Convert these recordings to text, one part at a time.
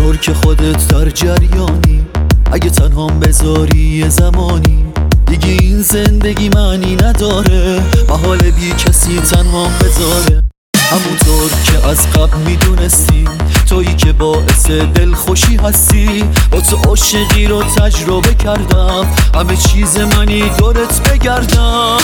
همونطور که خودت در جریانی، اگه تنهام بذاری یه زمانی دیگه این زندگی معنی نداره، محال بی کسی تنهام بذاره. همونطور که از قبل میدونستی تویی که باعث دلخوشی هستی، با تو عاشقی رو تجربه کردم، همه چیز منی دورت بگردم.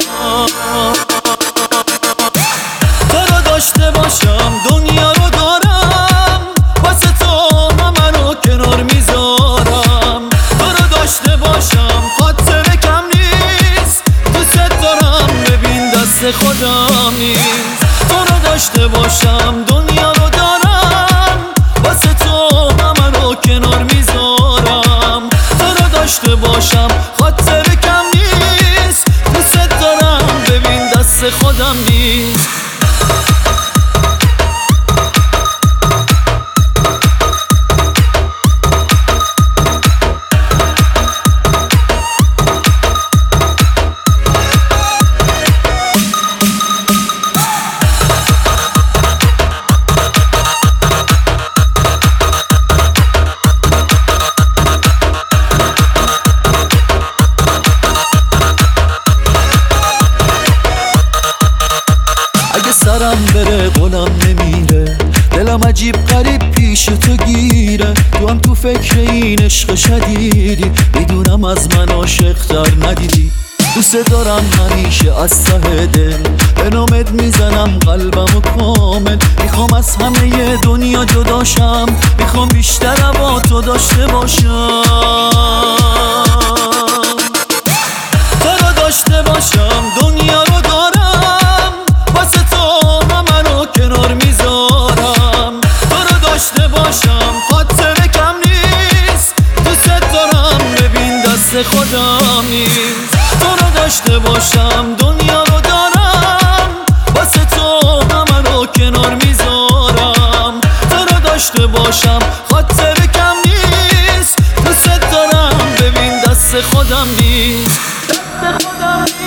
تو رو داشته باشم دنیا رو دارم، واسه تو همه رو کنار میذارم. تو رو داشته باشم خاطره کم نیست، دوست دارم ببین دست خودم نیست. تو رو داشته باشم دنیا رو دارم، واسه تو همه رو کنار میذارم. تو رو داشته باشم خاطره کم نیست، دوست دارم ببین دست خودم نیست. سرم بره قولم نمیره، دلم عجیب غریب پیش تو گیره. تو هم تو فکر این عشق شدیدی، میدونم از من عاشق تر ندیدی. دوست دارم همیشه از ته دل، به نامت میزنم قلبمو کامل. میخوام از همه دنیا جداشم، میخوام بیشتر با تو داشته باشم. تو رو داشته باشم دنیا رو دارم، واسه تو همه رو کنار میذارم. تو رو داشته باشم خاطره کم نیست، دوست دارم ببین دست خودم نیست. تو رو داشته باشم دنیا رو دارم، واسه تو همه رو کنار میذارم. تو رو داشته باشم خاطره کم نیست، دوست دارم ببین دست خودم نیست. دست خودم